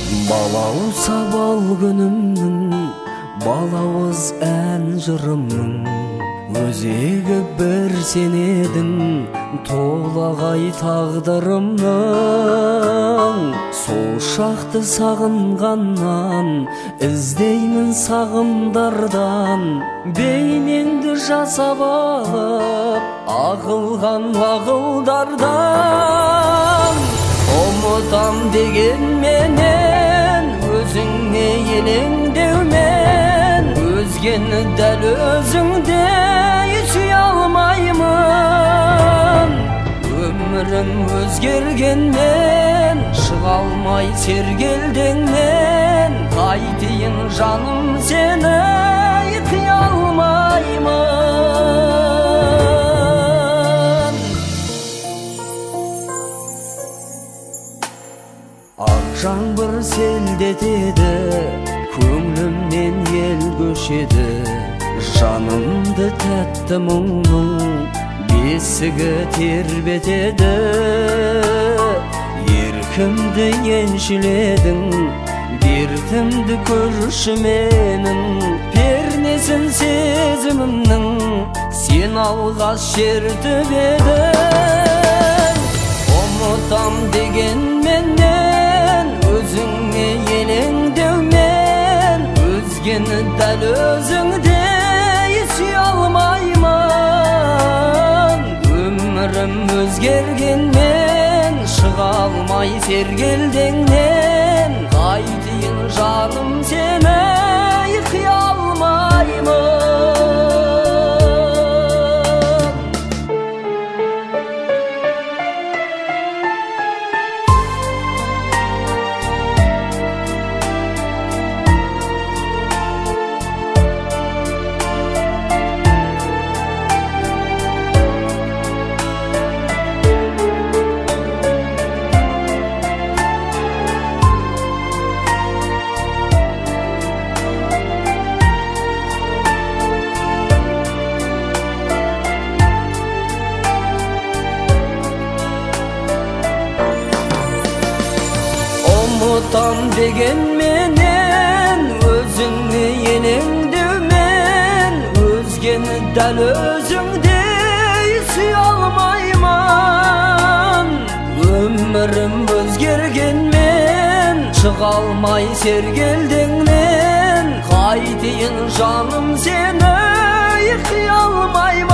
Балауса бал күнімнің, балауыз ән жырымның, өзегі бір сен едің, толағай тағдырымның. Сол шақты сағынғаннан, іздеймін сағымдардан, бейнеңді жасап алып, ағылған ағылдардан. Ұмытам дегенменен, өзіңе елеңдеумен, өзгені дәл өзіңдей сүйе алмаймын. Өмірім өзгергенмен, шыға алмай сергелдеңнен, қайтейін жаным сені қия алмаймын. Ақ жаңбыр селдетеді, көңлімнен ел көшеді, жанымды тәтті мұңның бесігі тербетеді. Еркімді еншіледің, дертімді көрші менің, пернесін сезімімнің сен алғаш шертіп едің. Ұмытам дегенменен, өзіңе елеңдеумен, өзгені дәл өзіңдей сүйе алмаймын. Өмірім өзгергенмен, шыға алмай сергелдеңнен, қайтейін жаным сені қия алмаймын. Ұмытам дегенменен, өзіңе елеңдеумен, өзгені дәл өзіңдей сүйе алмаймын. Өмірім өзгергенмен, шыға алмай сергелдеңнен, қайтейін жаным сені қия алмаймын.